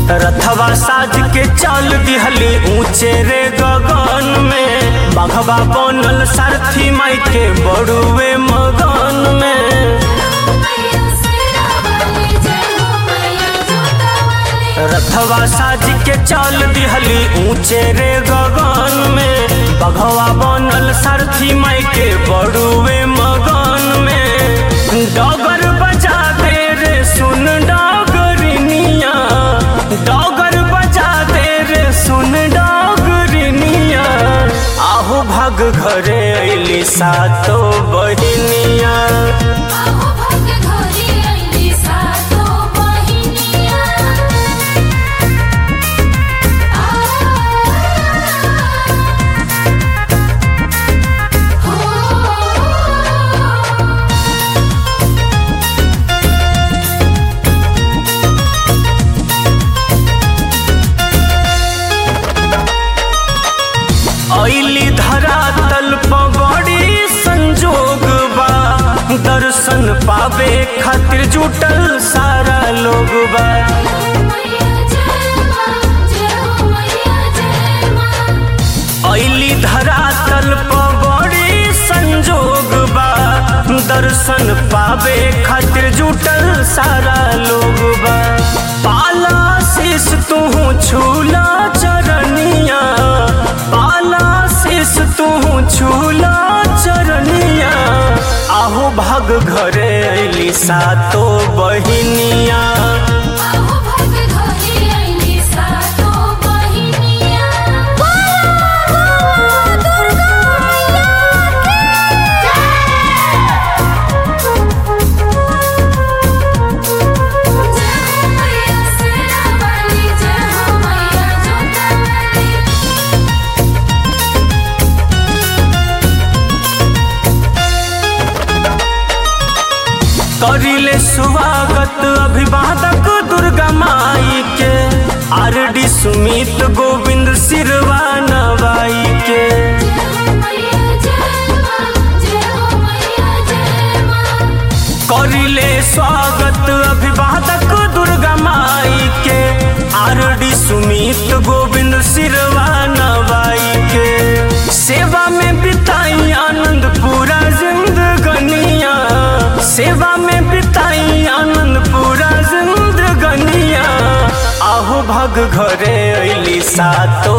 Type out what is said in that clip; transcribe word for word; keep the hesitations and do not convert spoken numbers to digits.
रथवा साज के चल दिहली ऊंचे रे गगन में, बघवा बनल सारथी माई के बड़ुए मगन में। रथवा साज के चल दिहली ऊंचे रे गगन में, बघवा बनल सारथी माई के बड़ुए मगन में। डगर बजा दे रे सुन डगरिनिया, डगर बजा दे रे सुन डगरिनिया, आहू भाग घरे अइली सातो बहिनिया। अइली धरातल पगड़ी संजोग बा, दर्शन पावे खातिर जुटल सारा लोग बा। अइली धरातल पगड़ी संजोग बा, दर्शन पावे खातिर जुटल सारा लोग बा। पाला शीश तू छूला चरनिया, पाला शीश तू छूला चरनिया, आहू भाग घरे अइली सातो बहिनिया। करिले स्वागत अभिवादक दुर्गा माई के, आरडी सुमित गोविंद सिरवा नवाई के। करिले स्वागत अभिवादक दुर्गा माई के, आरडी सुमित गोविंद सिरवा नवाई के। सेवा में बिताई आनंद पूरा जिंदगनिया, सेवा में बिताई आनंद पूरा जिंदगनिया, आहू भाग घरे अइली सातो